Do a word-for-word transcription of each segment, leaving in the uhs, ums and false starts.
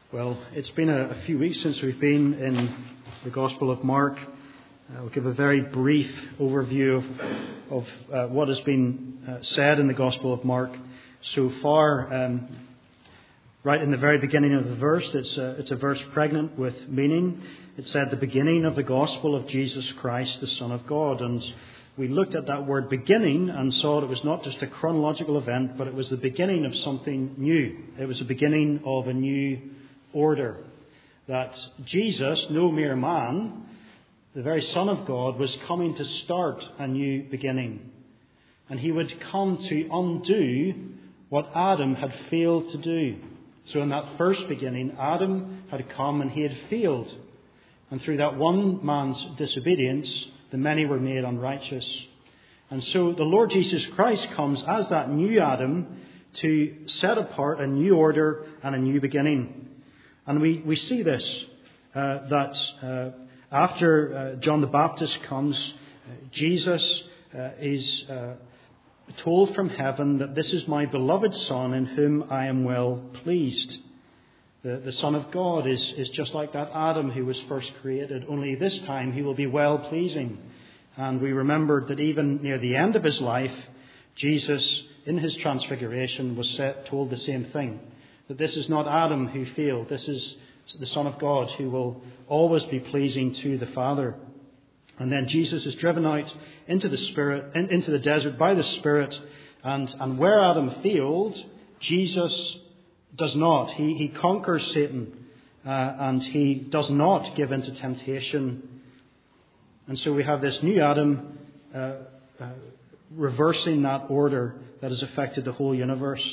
Well, it's been a, a few weeks since we've been in the Gospel of Mark. Uh, I'll give a very brief overview of, of uh, what has been uh, said in the Gospel of Mark so far. Um, right in the very beginning of the verse, it's a, it's a verse pregnant with meaning. It said the beginning of the Gospel of Jesus Christ, the Son of God. And we looked at that word beginning and saw it was not just a chronological event, but it was the beginning of something new. It was the beginning of a new order. That Jesus, no mere man, the very Son of God, was coming to start a new beginning. And he would come to undo what Adam had failed to do. So in that first beginning, Adam had come and he had failed. And through that one man's disobedience, the many were made unrighteous. And so the Lord Jesus Christ comes as that new Adam to set apart a new order and a new beginning. And we, we see this, uh, that uh, after uh, John the Baptist comes, uh, Jesus uh, is uh, told from heaven that this is my beloved Son in whom I am well pleased. The, the Son of God is, is just like that Adam who was first created, only this time he will be well pleasing. And we remembered that even near the end of his life, Jesus, in his transfiguration, was set, told the same thing. That this is not Adam who failed. This is the Son of God who will always be pleasing to the Father. And then Jesus is driven out into the Spirit, in, into the desert by the Spirit. And, and where Adam failed, Jesus does not. He, he conquers Satan. Uh, and he does not give in to temptation. And so we have this new Adam uh, uh, reversing that order that has affected the whole universe.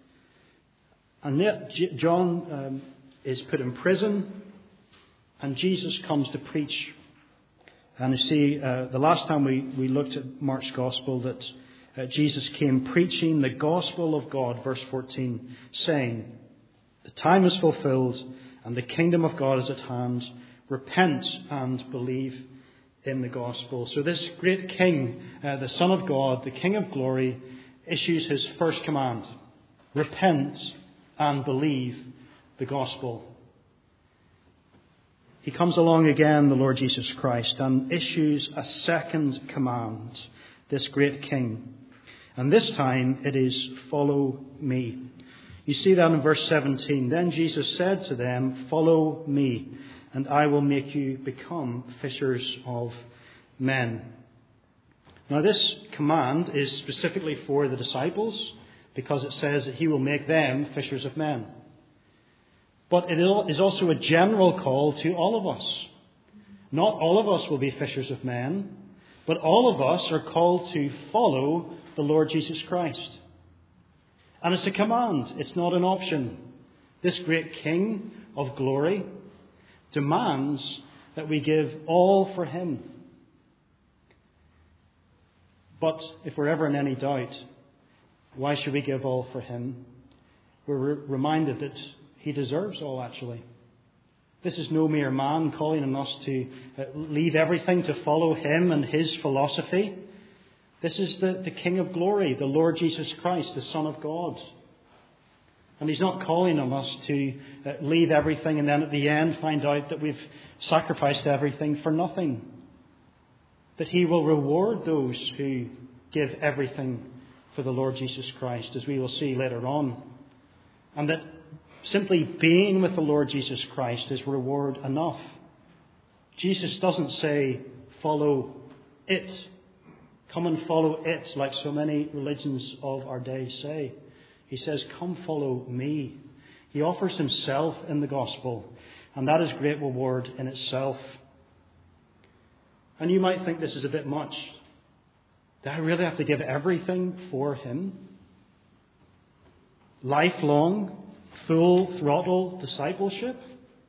And yet John um, is put in prison and Jesus comes to preach. And you see, uh, the last time we, we looked at Mark's Gospel, that uh, Jesus came preaching the Gospel of God, verse fourteen, saying, the time is fulfilled and the kingdom of God is at hand. Repent and believe in the Gospel. So this great King, uh, the Son of God, the King of glory, issues his first command. Repent and believe the gospel. He comes along again, the Lord Jesus Christ, and issues a second command, this great King. And this time it is, follow me. You see that in verse seventeen. Then Jesus said to them, follow me, and I will make you become fishers of men. Now this command is specifically for the disciples, because it says that he will make them fishers of men. But it is also a general call to all of us. Not all of us will be fishers of men, but all of us are called to follow the Lord Jesus Christ. And it's a command, it's not an option. This great King of glory demands that we give all for him. But if we're ever in any doubt, why should we give all for him? We're re- reminded that he deserves all, actually. This is no mere man calling on us to uh, leave everything to follow him and his philosophy. This is the, the King of glory, the Lord Jesus Christ, the Son of God. And he's not calling on us to uh, leave everything and then at the end find out that we've sacrificed everything for nothing. That he will reward those who give everything for the Lord Jesus Christ, as we will see later on. And that simply being with the Lord Jesus Christ is reward enough. Jesus doesn't say, follow it. Come and follow it, like so many religions of our day say. He says, come follow me. He offers himself in the gospel, and that is great reward in itself. And you might think this is a bit much. Do I really have to give everything for him? Lifelong, full throttle discipleship?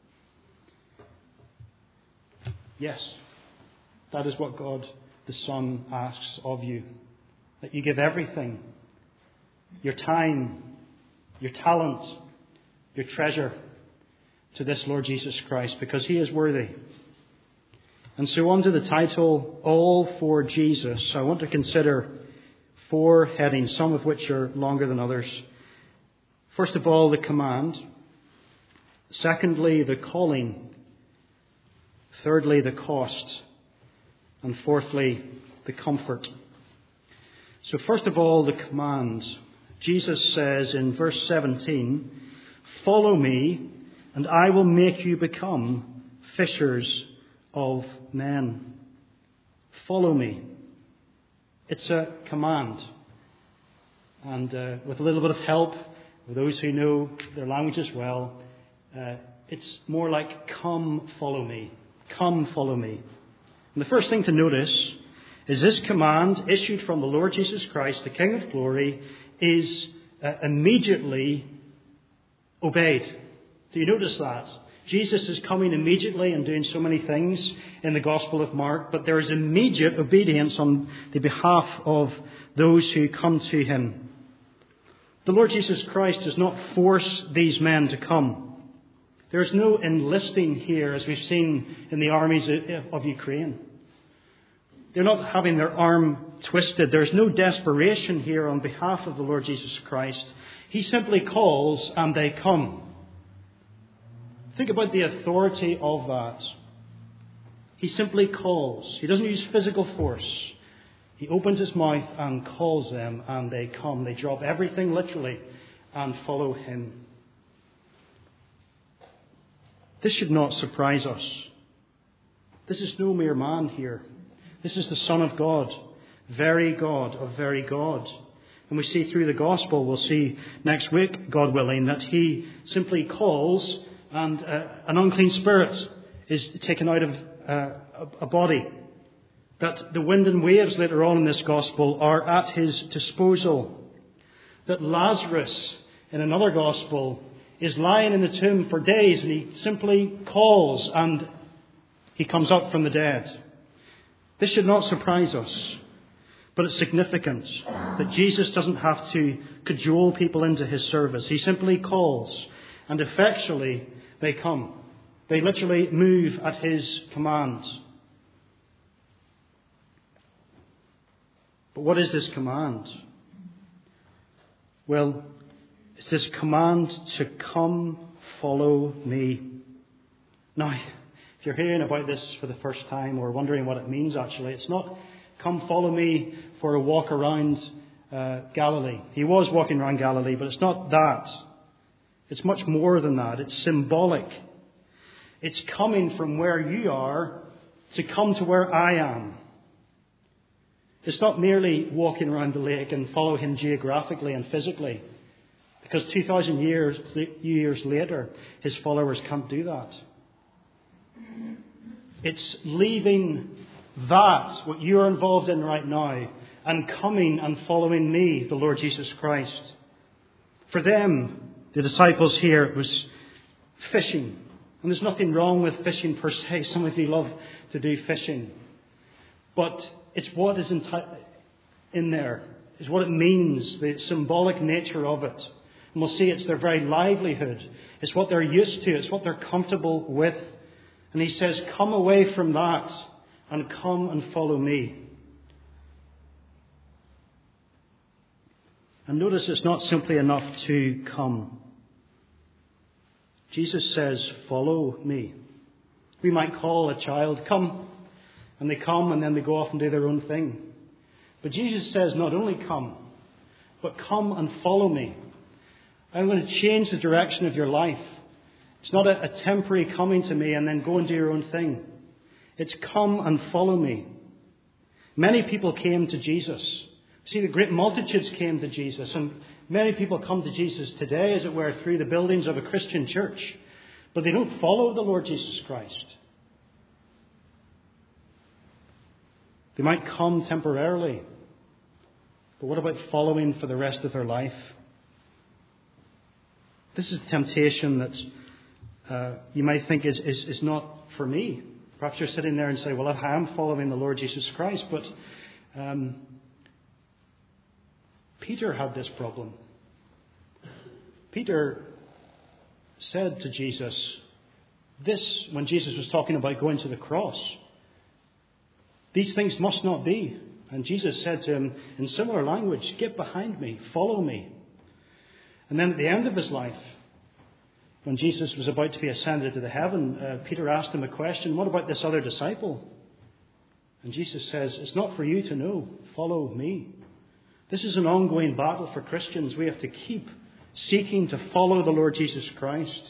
Yes, that is what God the Son asks of you. That you give everything. Your time, your talent, your treasure to this Lord Jesus Christ, because he is worthy. And so on to the title, All for Jesus. I want to consider four headings, some of which are longer than others. First of all, the command. Secondly, the calling. Thirdly, the cost. And fourthly, the comfort. So first of all, the command. Jesus says in verse seventeen, "Follow me, and I will make you become fishers of men." Follow me. It's a command. And uh, with a little bit of help, with those who know their language as well, uh, it's more like, come follow me. Come follow me. And the first thing to notice is this command issued from the Lord Jesus Christ, the King of Glory, is uh, immediately obeyed. Do you notice that? Jesus is coming immediately and doing so many things in the Gospel of Mark, but there is immediate obedience on the behalf of those who come to him. The Lord Jesus Christ does not force these men to come. There is no enlisting here, as we've seen in the armies of Ukraine. They're not having their arm twisted. There's no desperation here on behalf of the Lord Jesus Christ. He simply calls and they come. Think about the authority of that. He simply calls. He doesn't use physical force. He opens his mouth and calls them, and they come. They drop everything literally and follow him. This should not surprise us. This is no mere man here. This is the Son of God, very God of very God. And we see through the Gospel, we'll see next week, God willing, that he simply calls and uh, an unclean spirit is taken out of uh, a body. That the wind and waves later on in this Gospel are at his disposal. That Lazarus, in another Gospel, is lying in the tomb for days and he simply calls and he comes up from the dead. This should not surprise us, but it's significant that Jesus doesn't have to cajole people into his service. He simply calls, and effectually they come. They literally move at his command. But what is this command? Well, it's this command to come follow me. Now, if you're hearing about this for the first time or wondering what it means actually, it's not come follow me for a walk around uh, Galilee. He was walking around Galilee, but it's not that. It's much more than that. It's symbolic. It's coming from where you are to come to where I am. It's not merely walking around the lake and follow him geographically and physically. Because two thousand years, years later, his followers can't do that. It's leaving that, what you're involved in right now, and coming and following me, the Lord Jesus Christ. For them, the disciples here, it was fishing. And there's nothing wrong with fishing per se. Some of you love to do fishing. But it's what is in, t- in there. It's what it means, the symbolic nature of it. And we'll see it's their very livelihood. It's what they're used to. It's what they're comfortable with. And he says, come away from that and come and follow me. And notice it's not simply enough to come. Jesus says, follow me. We might call a child, come. And they come and then they go off and do their own thing. But Jesus says, not only come, but come and follow me. I'm going to change the direction of your life. It's not a, a temporary coming to me and then go and do your own thing. It's come and follow me. Many people came to Jesus. See, the great multitudes came to Jesus, and many people come to Jesus today, as it were, through the buildings of a Christian church. But they don't follow the Lord Jesus Christ. They might come temporarily. But what about following for the rest of their life? This is a temptation that uh, you might think is, is, is not for me. Perhaps you're sitting there and say, well, I am following the Lord Jesus Christ, but um, Peter had this problem. Peter said to Jesus, this, when Jesus was talking about going to the cross, these things must not be. And Jesus said to him in similar language, get behind me, follow me. And then at the end of his life, When Jesus was about to be ascended to the heaven, uh, Peter asked him a question, what about this other disciple? And Jesus says, it's not for you to know. Follow me. This is an ongoing battle for Christians. We have to keep seeking to follow the Lord Jesus Christ.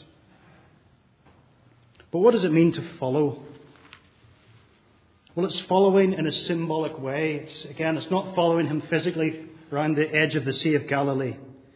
But what does it mean to follow? Well, it's following in a symbolic way. It's, again, it's not following him physically around the edge of the Sea of Galilee.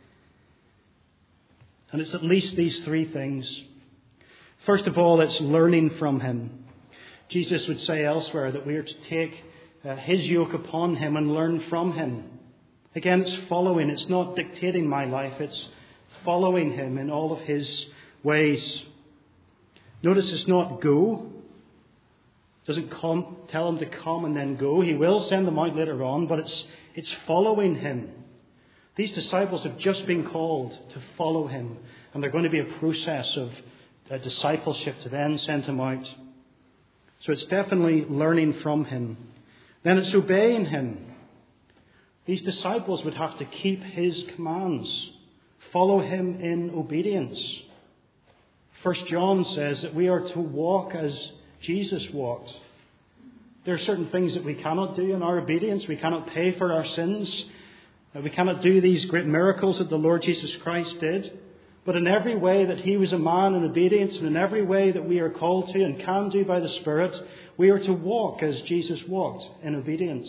And it's at least these three things. First of all, it's learning from him. Jesus would say elsewhere that we are to take uh, his yoke upon him and learn from him. Again, it's following. It's not dictating my life. It's following him in all of his ways. Notice it's not go. It doesn't come, tell him to come and then go. He will send them out later on, but it's it's following him. These disciples have just been called to follow him, and they're going to be a process of uh, discipleship to then send him out. So it's definitely learning from him. Then it's obeying him. These disciples would have to keep his commands, follow him in obedience. First John says that we are to walk as Jesus walked. There are certain things that we cannot do in our obedience. We cannot pay for our sins. We cannot do these great miracles that the Lord Jesus Christ did. But in every way that he was a man in obedience, and in every way that we are called to and can do by the Spirit, we are to walk as Jesus walked in obedience.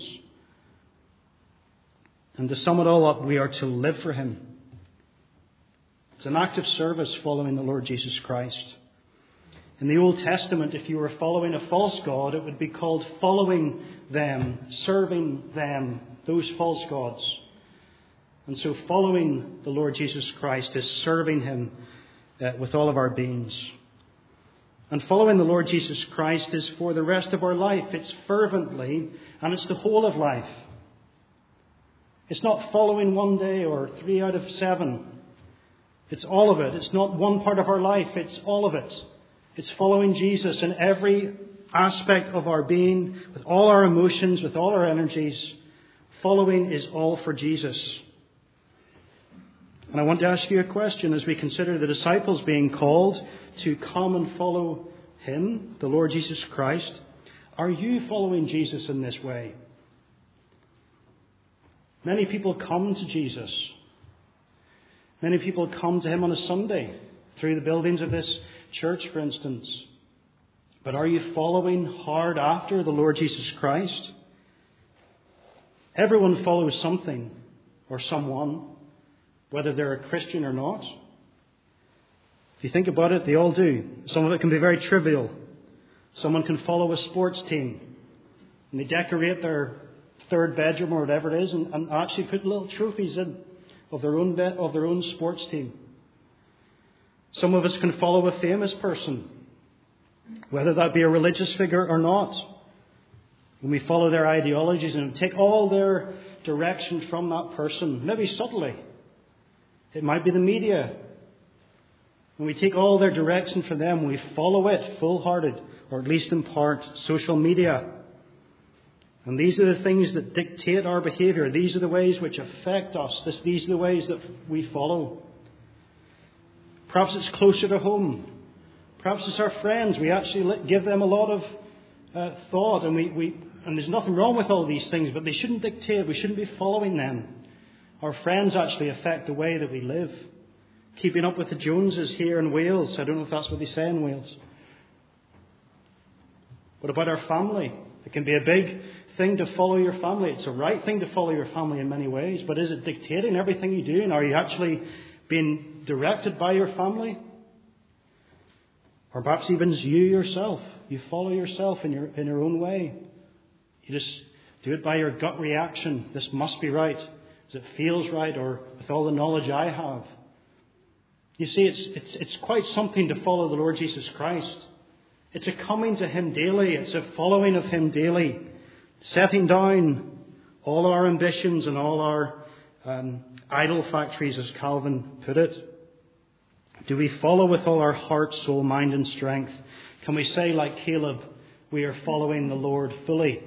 And to sum it all up, we are to live for him. It's an act of service following the Lord Jesus Christ. In the Old Testament, if you were following a false god, it would be called following them, serving them, those false gods. And so following the Lord Jesus Christ is serving him uh, with all of our beings. And following the Lord Jesus Christ is for the rest of our life. It's fervently, and it's the whole of life. It's not following one day or three out of seven. It's all of it. It's not one part of our life. It's all of it. It's following Jesus in every aspect of our being, with all our emotions, with all our energies. Following is all for Jesus. And I want to ask you a question as we consider the disciples being called to come and follow him, the Lord Jesus Christ. Are you following Jesus in this way? Many people come to Jesus. Many people come to him on a Sunday through the buildings of this church, for instance. But are you following hard after the Lord Jesus Christ? Everyone follows something or someone, whether they're a Christian or not. If you think about it, they all do. Some of it can be very trivial. Someone can follow a sports team, and they decorate their third bedroom or whatever it is, and, and actually put little trophies in of their own be- of their own sports team. Some of us can follow a famous person, whether that be a religious figure or not. When we follow their ideologies and take all their direction from that person, maybe subtly. It might be the media. When we take all their direction from them, we follow it full-hearted, or at least in part, social media. And these are the things that dictate our behaviour. These are the ways which affect us. This, these are the ways that we follow. Perhaps it's closer to home. Perhaps it's our friends. We actually give them a lot of uh, thought. And, we, we, and there's nothing wrong with all these things, but they shouldn't dictate. We shouldn't be following them. Our friends actually affect the way that we live. Keeping up with the Joneses here in Wales. I don't know if that's what they say in Wales. What about our family? It can be a big thing to follow your family. It's a right thing to follow your family in many ways. But is it dictating everything you do? And are you actually being directed by your family? Or perhaps even as you yourself. You follow yourself in your, in your own way. You just do it by your gut reaction. This must be right. As it feels right, or with all the knowledge I have. You see, it's, it's, it's quite something to follow the Lord Jesus Christ. It's a coming to him daily. It's a following of him daily. Setting down all our ambitions and all our um, idol factories, as Calvin put it. Do we follow with all our heart, soul, mind and strength? Can we say, like Caleb, we are following the Lord fully?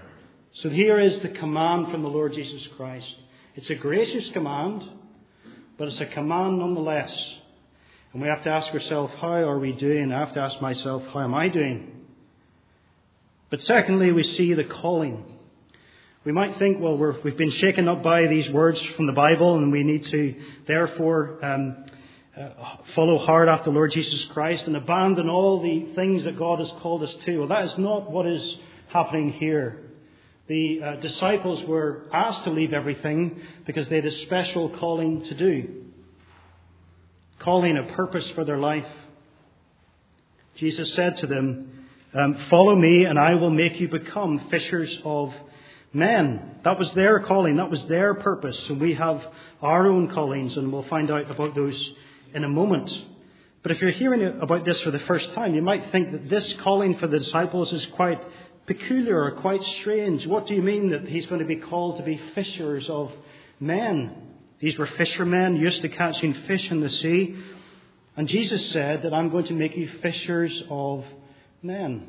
So here is the command from the Lord Jesus Christ. It's a gracious command, but it's a command nonetheless. And we have to ask ourselves, how are we doing? I have to ask myself, how am I doing? But secondly, we see the calling. We might think, well, we're, we've been shaken up by these words from the Bible, and we need to therefore um, uh, follow hard after the Lord Jesus Christ and abandon all the things that God has called us to. Well, that is not what is happening here. The uh, disciples were asked to leave everything because they had a special calling to do. Calling, a purpose for their life. Jesus said to them, um, follow me and I will make you become fishers of men. That was their calling. That was their purpose. And we have our own callings, and we'll find out about those in a moment. But if you're hearing about this for the first time, you might think that this calling for the disciples is quite peculiar or quite strange. What do you mean that he's going to be called to be fishers of men? These were fishermen used to catching fish in the sea. And Jesus said that I'm going to make you fishers of men.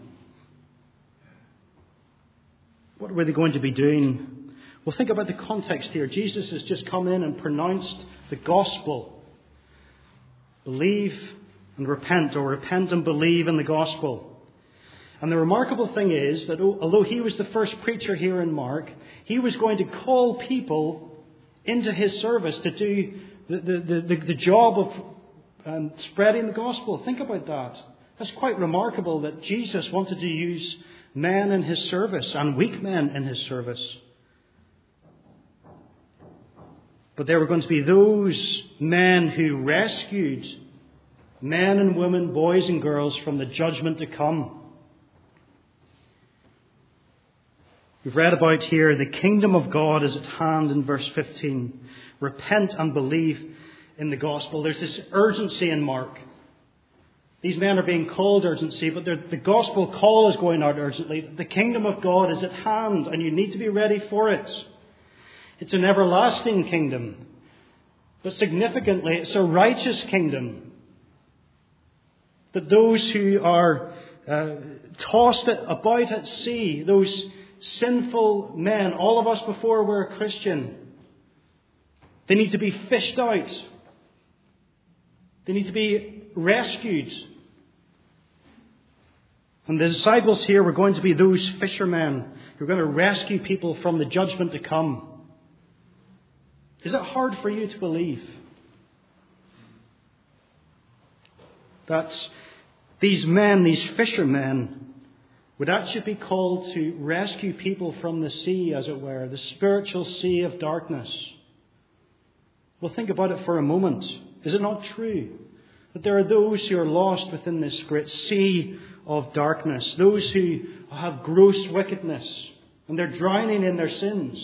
What were they going to be doing? Well, think about the context here. Jesus has just come in and pronounced the gospel. Believe and repent, or repent and believe in the gospel. And the remarkable thing is that although he was the first preacher here in Mark, he was going to call people into his service to do the, the, the, the job of um, spreading the gospel. Think about that. That's quite remarkable that Jesus wanted to use men in his service and weak men in his service. But there were going to be those men who rescued men and women, boys and girls from the judgment to come. We've read about here, the kingdom of God is at hand in verse fifteen. Repent and believe in the gospel. There's this urgency in Mark. These men are being called urgency, but the gospel call is going out urgently. The kingdom of God is at hand, and you need to be ready for it. It's an everlasting kingdom. But significantly, it's a righteous kingdom. That those who are uh, tossed about at sea, those sinful men, all of us before we're a Christian, they need to be fished out. They need to be rescued. And the disciples here were going to be those fishermen who are going to rescue people from the judgment to come. Is it hard for you to believe that these men, these fishermen, would actually be called to rescue people from the sea, as it were, the spiritual sea of darkness? Well, think about it for a moment. Is it not true that there are those who are lost within this great sea of darkness, those who have gross wickedness, and they're drowning in their sins?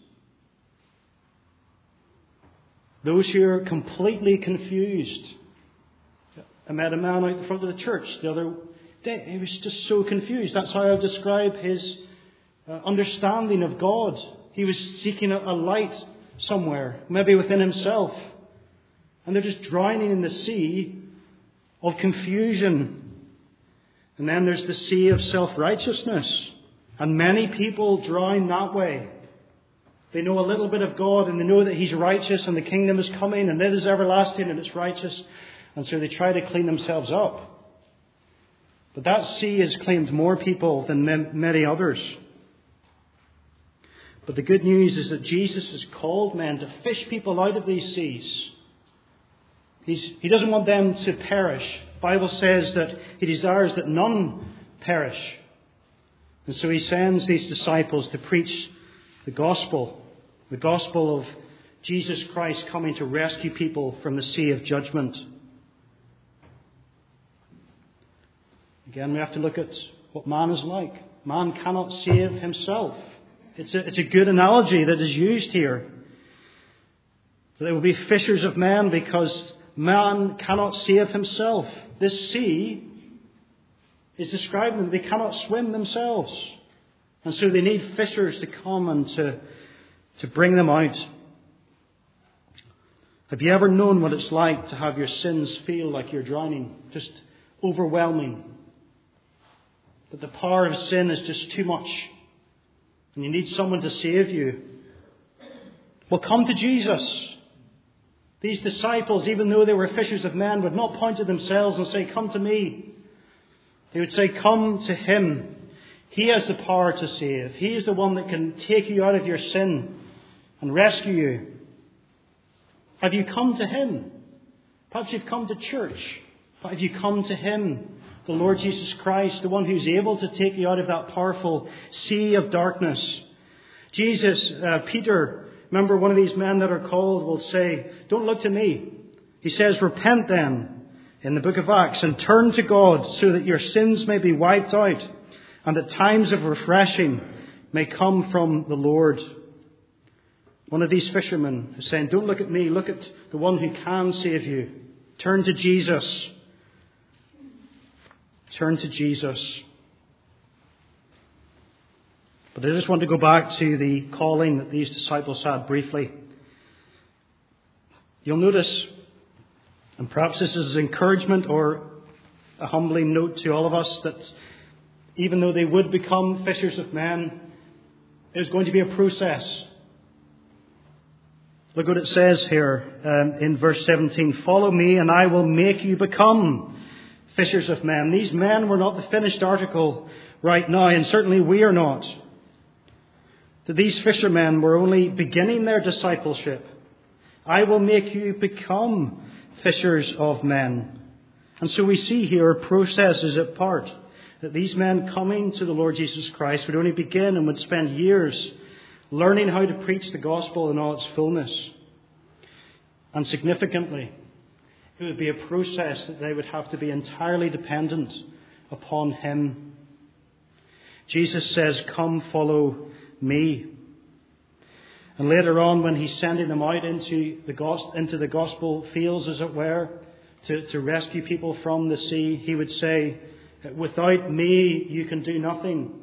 Those who are completely confused. I met a man out in front of the church the other day. He was just so confused. That's how I would describe his uh, understanding of God. He was seeking a, a light somewhere, maybe within himself. And they're just drowning in the sea of confusion. And then there's the sea of self-righteousness. And many people drown that way. They know a little bit of God, and they know that He's righteous and the kingdom is coming and it is everlasting and it's righteous. And so they try to clean themselves up. But that sea has claimed more people than many others. But the good news is that Jesus has called men to fish people out of these seas. He's, he doesn't want them to perish. The Bible says that He desires that none perish. And so He sends these disciples to preach the gospel. The gospel of Jesus Christ coming to rescue people from the sea of judgment. Again, we have to look at what man is like. Man cannot save himself. It's a, it's a good analogy that is used here. They will be fishers of men because man cannot save himself. This sea is describing them. They cannot swim themselves. And so they need fishers to come and to, to bring them out. Have you ever known what it's like to have your sins feel like you're drowning? Just overwhelming. That the power of sin is just too much. And you need someone to save you. Well, come to Jesus. These disciples, even though they were fishers of men, would not point to themselves and say, "Come to me." They would say, "Come to him. He has the power to save. He is the one that can take you out of your sin and rescue you." Have you come to him? Perhaps you've come to church. But have you come to him, the Lord Jesus Christ, the one who's able to take you out of that powerful sea of darkness? Jesus, uh, Peter, remember one of these men that are called, will say, "Don't look to me." He says, "Repent then," in the book of Acts, "and turn to God so that your sins may be wiped out and that times of refreshing may come from the Lord." One of these fishermen is saying, "Don't look at me, look at the one who can save you. Turn to Jesus. Turn to Jesus." But I just want to go back to the calling that these disciples had briefly. You'll notice, and perhaps this is encouragement or a humbling note to all of us, that even though they would become fishers of men, there's going to be a process. Look what it says here um, in verse seventeen. "Follow me and I will make you become fishers of men." These men were not the finished article right now, and certainly we are not. That these fishermen were only beginning their discipleship. "I will make you become fishers of men." And so we see here a process is at part. That these men coming to the Lord Jesus Christ would only begin and would spend years learning how to preach the gospel in all its fullness. And significantly, it would be a process that they would have to be entirely dependent upon him. Jesus says, "Come, follow me." And later on, when he's sending them out into the gospel, into the gospel fields, as it were, to, to rescue people from the sea, he would say, "Without me, you can do nothing."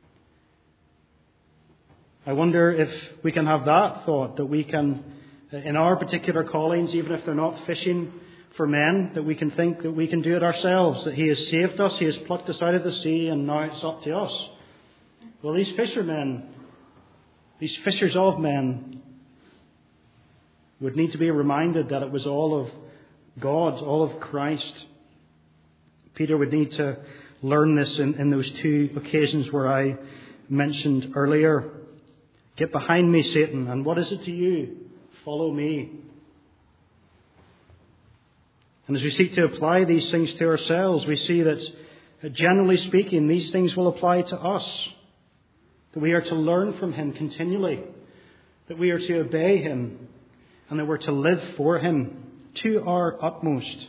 I wonder if we can have that thought, that we can, in our particular callings, even if they're not fishing for men, that we can think that we can do it ourselves, that he has saved us, he has plucked us out of the sea, and now it's up to us. Well, these fishermen, these fishers of men, would need to be reminded that it was all of God, all of Christ. Peter would need to learn this in, in those two occasions where I mentioned earlier. "Get behind me, Satan, and what is it to you? Follow me." And as we seek to apply these things to ourselves, we see that, generally speaking, these things will apply to us. That we are to learn from him continually. That we are to obey him. And that we're to live for him to our utmost.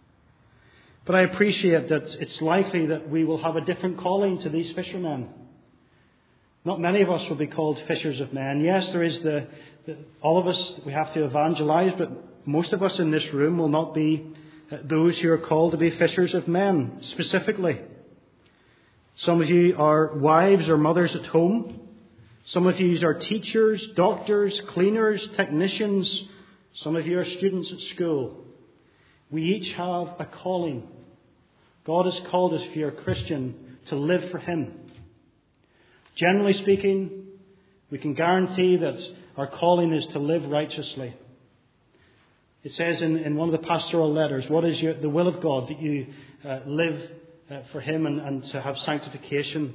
But I appreciate that it's likely that we will have a different calling to these fishermen. Not many of us will be called fishers of men. Yes, there is the, the all of us, we have to evangelize, but most of us in this room will not be those who are called to be fishers of men specifically. Some of you are wives or mothers at home. Some of you are teachers, doctors, cleaners, technicians. Some of you are students at school. We each have a calling. God has called us, if you're a Christian, to live for him. Generally speaking, we can guarantee that our calling is to live righteously. It says in, in one of the pastoral letters, what is your, the will of God? That you uh, live uh, for him and, and to have sanctification.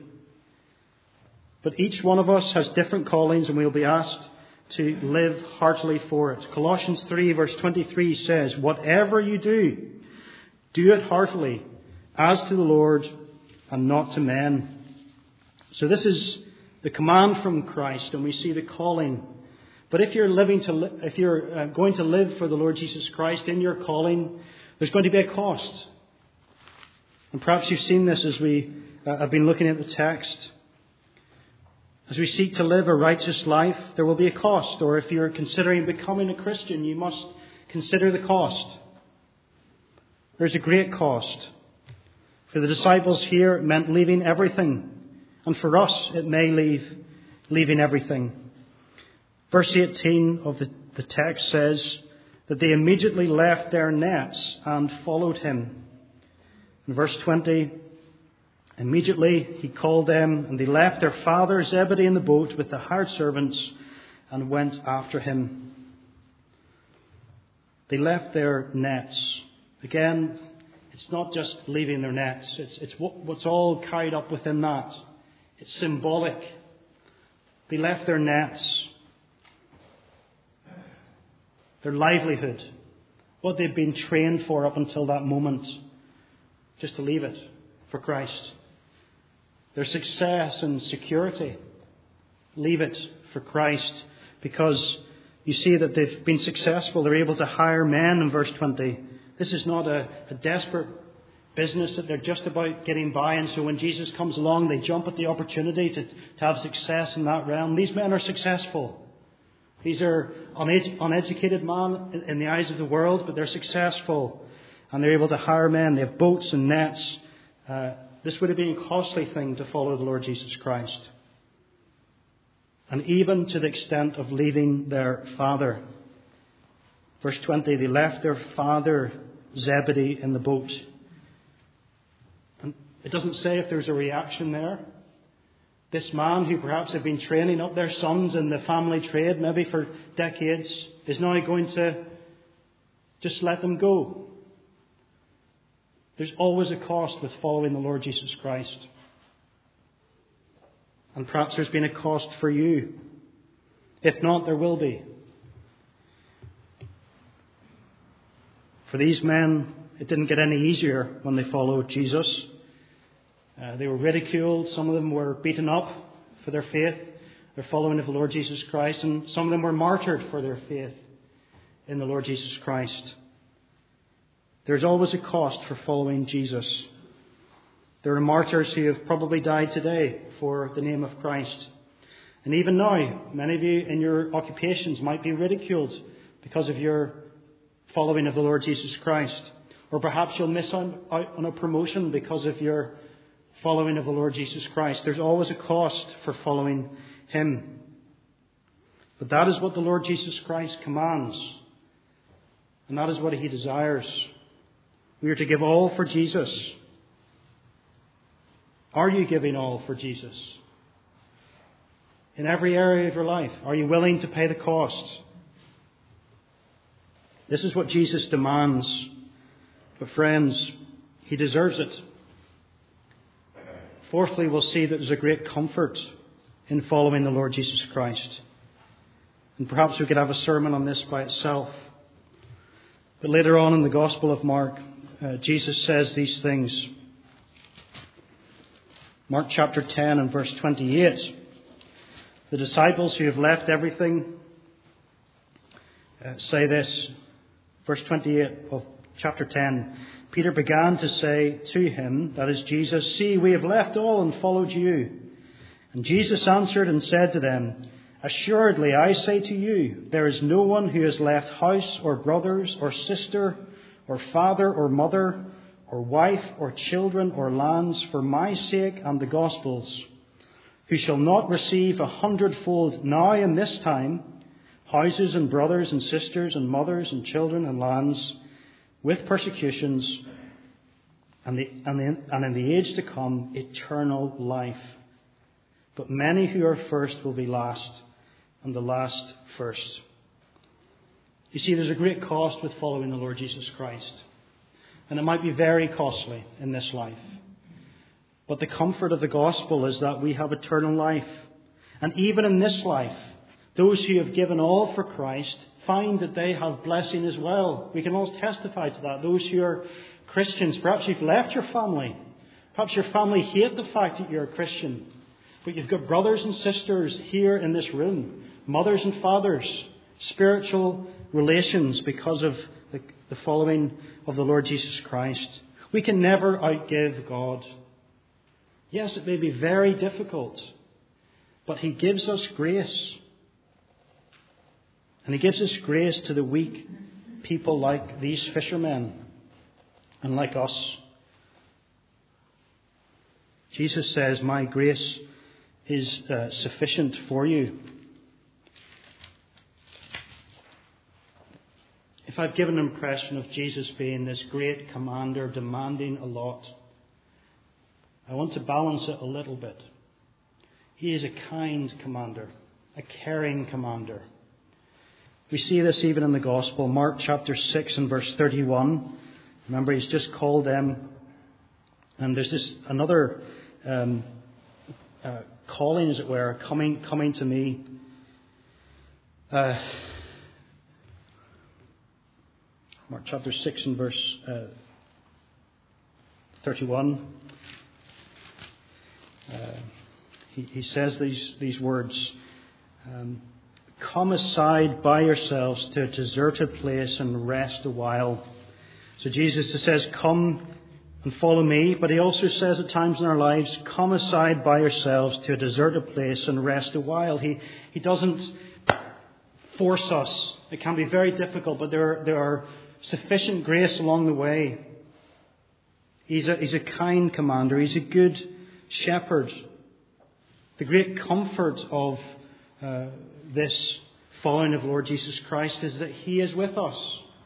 But each one of us has different callings, and we'll be asked to live heartily for it. Colossians three verse twenty-three says, "Whatever you do, do it heartily, as to the Lord and not to men." So this is the command from Christ, and we see the calling. But if you're living to, li- if you're uh, going to live for the Lord Jesus Christ in your calling, there's going to be a cost. And perhaps you've seen this as we uh, have been looking at the text. As we seek to live a righteous life, there will be a cost. Or if you're considering becoming a Christian, you must consider the cost. There's a great cost. For the disciples here, it meant leaving everything. And for us, it may leave leaving everything. Verse eighteen of the, the text says that they immediately left their nets and followed him. In verse twenty, immediately he called them, and they left their father Zebedee in the boat with the hired servants and went after him. They left their nets. Again, it's not just leaving their nets. It's, it's what, what's all carried up within that. It's symbolic. They left their nets, their livelihood, what they'd been trained for up until that moment, just to leave it for Christ. Their success and security, leave it for Christ, because you see that they've been successful. They're able to hire men in verse twenty. This is not a, a desperate business that they're just about getting by, and so when Jesus comes along, they jump at the opportunity to, to have success in that realm. These men are successful. These are uned- uneducated men in, in the eyes of the world, but they're successful, and they're able to hire men. They have boats and nets. Uh, this would have been a costly thing to follow the Lord Jesus Christ. And even to the extent of leaving their father. Verse twenty, they left their father Zebedee in the boat. And it doesn't say if there's a reaction there. This man, who perhaps had been training up their sons in the family trade, maybe for decades, is now going to just let them go. There's always a cost with following the Lord Jesus Christ. And perhaps there's been a cost for you. If not, there will be. For these men, it didn't get any easier when they followed Jesus. Uh, they were ridiculed. Some of them were beaten up for their faith, their following of the Lord Jesus Christ. And some of them were martyred for their faith in the Lord Jesus Christ. There's always a cost for following Jesus. There are martyrs who have probably died today for the name of Christ. And even now, many of you in your occupations might be ridiculed because of your following of the Lord Jesus Christ. Or perhaps you'll miss out on a promotion because of your following of the Lord Jesus Christ. There's always a cost for following Him. But that is what the Lord Jesus Christ commands. And that is what He desires. We are to give all for Jesus. Are you giving all for Jesus? In every area of your life, are you willing to pay the cost? This is what Jesus demands. But friends, He deserves it. Fourthly, we'll see that there's a great comfort in following the Lord Jesus Christ. And perhaps we could have a sermon on this by itself. But later on in the Gospel of Mark, uh, Jesus says these things. Mark chapter ten and verse twenty-eight. The disciples who have left everything uh, say this. Verse twenty-eight of chapter ten. Peter began to say to him, that is Jesus, "See, we have left all and followed you." And Jesus answered and said to them, "Assuredly, I say to you, there is no one who has left house or brothers or sister or father or mother or wife or children or lands for my sake and the gospel's, who shall not receive a hundredfold now in this time, houses and brothers and sisters and mothers and children and lands, with persecutions, and, the, and, the, and in the age to come, eternal life. But many who are first will be last, and the last first." You see, there's a great cost with following the Lord Jesus Christ. And it might be very costly in this life. But the comfort of the gospel is that we have eternal life. And even in this life, those who have given all for Christ find that they have blessing as well. We can all testify to that. Those who are Christians, perhaps you've left your family. Perhaps your family hate the fact that you're a Christian. But you've got brothers and sisters here in this room, mothers and fathers, spiritual relations because of the, the following of the Lord Jesus Christ. We can never outgive God. Yes, it may be very difficult, but He gives us grace. And He gives us grace to the weak people like these fishermen and like us. Jesus says, "My grace is uh, sufficient for you." If I've given an impression of Jesus being this great commander demanding a lot, I want to balance it a little bit. He is a kind commander, a caring commander. We see this even in the Gospel. Mark chapter six and verse thirty-one. Remember, he's just called them. And there's this another um, uh, calling, as it were, coming, coming to me. Uh, Mark chapter six and verse uh, thirty-one. Uh, he, he says these, these words, um, "Come aside by yourselves to a deserted place and rest a while." So Jesus says, "Come and follow me." But he also says at times in our lives, "Come aside by yourselves to a deserted place and rest a while." He he doesn't force us. It can be very difficult, but there there are sufficient grace along the way. He's a he's a kind commander. He's a good shepherd. The great comfort of uh, this following of Lord Jesus Christ is that He is with us.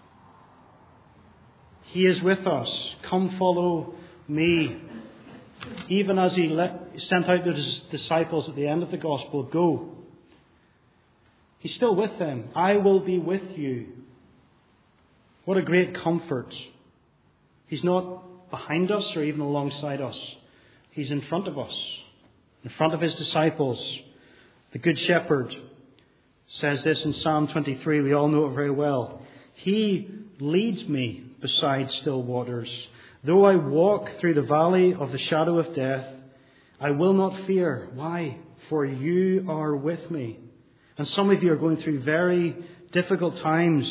He is with us. Come follow me. Even as He let, sent out His disciples at the end of the Gospel, go. He's still with them. I will be with you. What a great comfort. He's not behind us or even alongside us. He's in front of us. In front of His disciples. The Good Shepherd says this in Psalm twenty-three. We all know it very well. He leads me beside still waters. Though I walk through the valley of the shadow of death, I will not fear. Why? For you are with me. And some of you are going through very difficult times.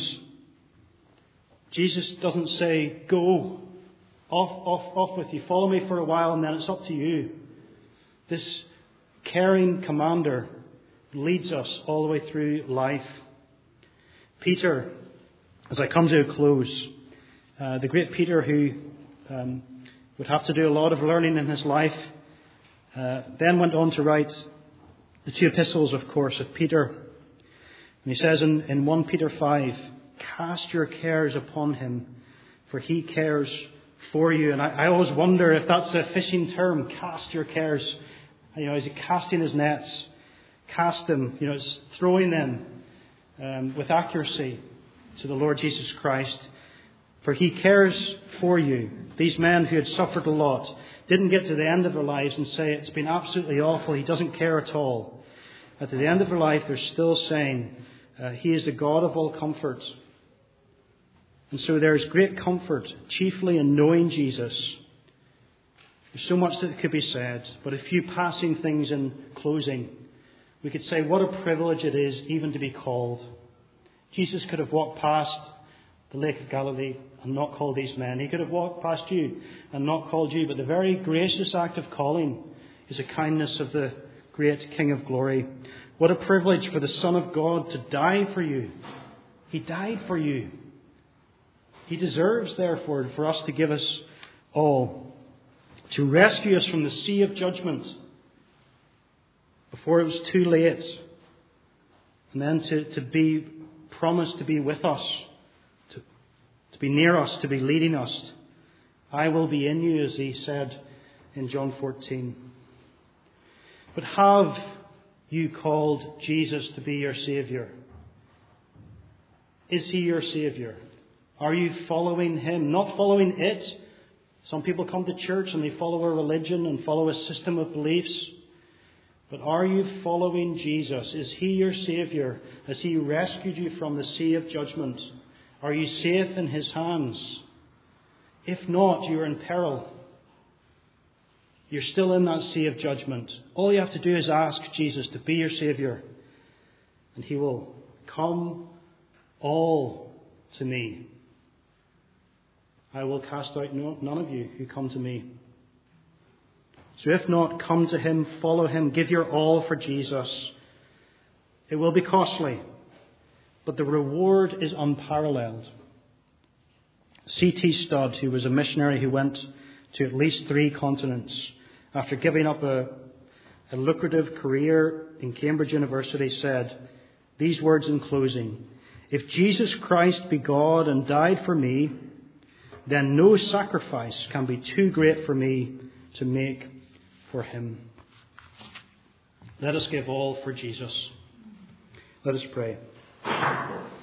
Jesus doesn't say, "Go, off, off, off with you. Follow me for a while and then it's up to you." This caring commander leads us all the way through life. Peter, as I come to a close, uh, the great Peter who um, would have to do a lot of learning in his life, uh, then went on to write the two epistles, of course, of Peter. And he says in, in First Peter five, "Cast your cares upon him, for he cares for you." And I, I always wonder if that's a fishing term, cast your cares. You know, is he casting his nets? Cast them, you know, it's throwing them um, with accuracy to the Lord Jesus Christ. For He cares for you. These men who had suffered a lot didn't get to the end of their lives and say, "It's been absolutely awful. He doesn't care at all." At the end of their life, they're still saying, uh, He is the God of all comfort. And so there is great comfort, chiefly in knowing Jesus. There's so much that could be said, but a few passing things in closing. We could say what a privilege it is even to be called. Jesus could have walked past the Lake of Galilee and not called these men. He could have walked past you and not called you. But the very gracious act of calling is a kindness of the great King of glory. What a privilege for the Son of God to die for you. He died for you. He deserves, therefore, for us to give us all, to rescue us from the sea of judgment before it was too late, and then to, to be promised to be with us, to, to be near us, to be leading us. "I will be in you," as He said in John fourteen. But have you called Jesus to be your Saviour? Is He your Saviour? Are you following Him? Not following it. Some people come to church and they follow a religion and follow a system of beliefs. But are you following Jesus? Is He your Saviour? Has He rescued you from the sea of judgment? Are you safe in His hands? If not, you are in peril. You're still in that sea of judgment. All you have to do is ask Jesus to be your Saviour, and He will come all to me. I will cast out none of you who come to me. So if not, come to Him, follow Him, give your all for Jesus. It will be costly, but the reward is unparalleled. C T Studd, who was a missionary who went to at least three continents, after giving up a, a lucrative career in Cambridge University, said these words in closing: "If Jesus Christ be God and died for me, then no sacrifice can be too great for me to make for Him." Let us give all for Jesus. Let us pray.